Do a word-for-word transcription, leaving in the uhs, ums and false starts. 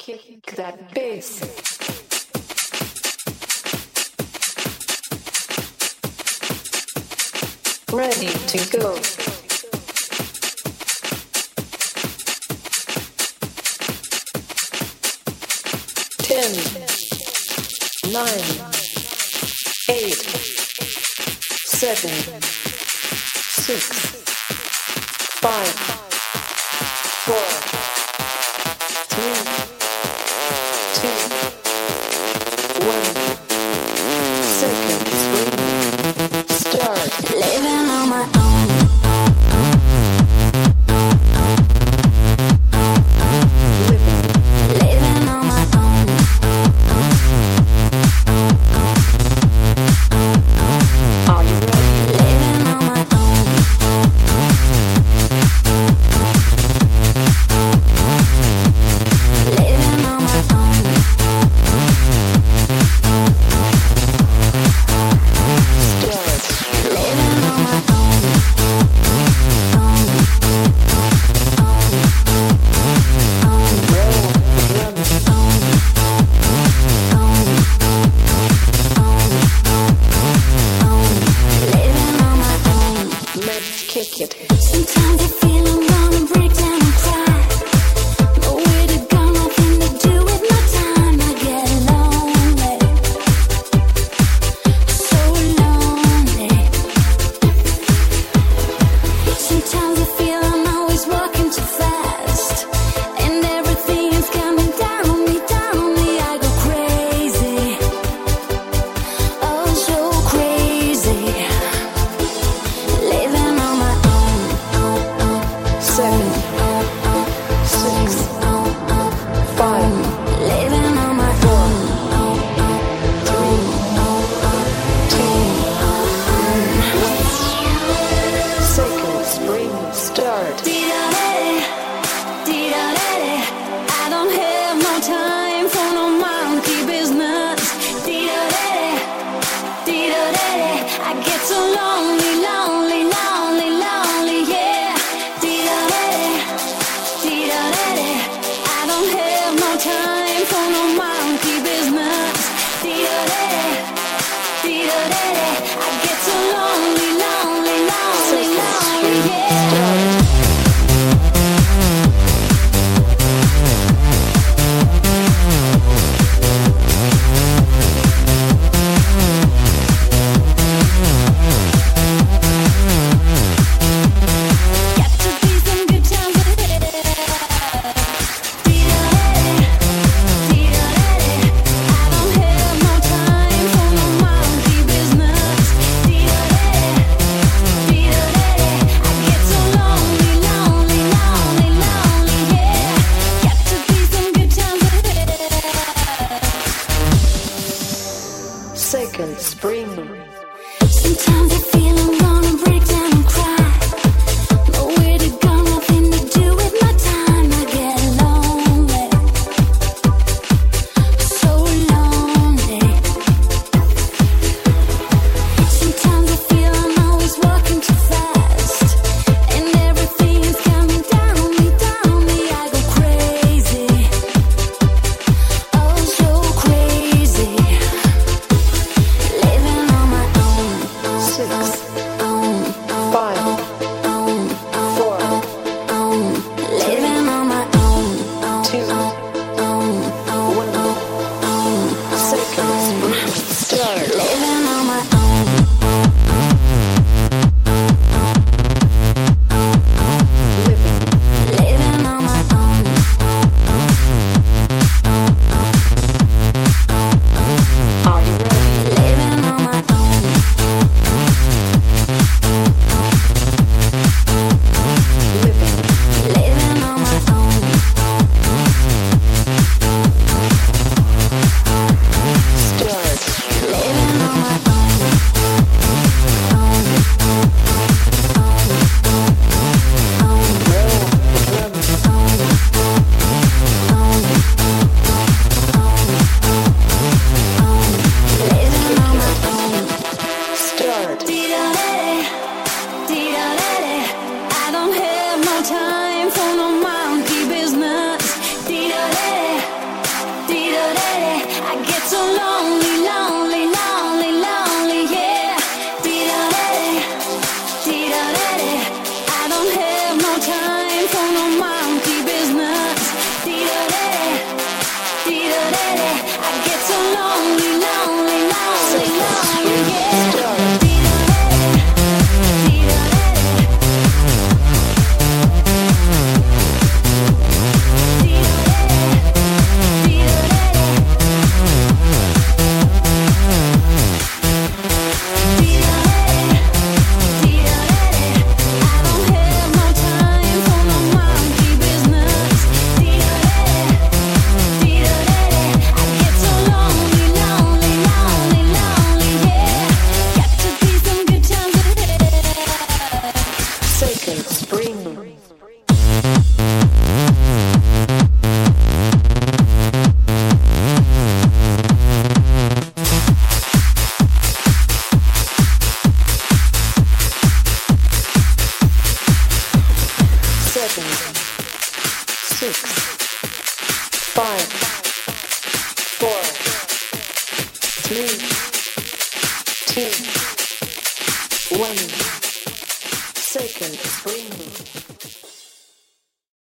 Kick that bass. Ready to go. Ten, nine, eight, seven, six, five, four, three, two, one. Seconds. Start. Living on my own. Living on my own. Are you ready? Living on my own. Living on my own. Living on my own. Own. Own. Own. Roll, run, Own. Own. Own. Own. Living on my own. let's kick it. Sometimes I feel I'm gonna break down and cry. Nowhere to go, nothing to do with my time. I get lonely, so lonely. Sometimes I feel I'm always walking too fast, and everything is coming down on me, down on me. I go crazy, oh so crazy. Living on my own. Seven, six, five, Living on my own. three, two, seconds. Spring. Start. I don't have no time for no monkey business. I get so lonely, lonely, lonely, lonely, yeah. I don't have no time for no monkey business. I get so lonely, lonely, lonely, lonely, yeah. Got to be some good times. so lonely, lonely, lonely, lonely, yeah. Start. Six, five, four, three, two, one. Second spring.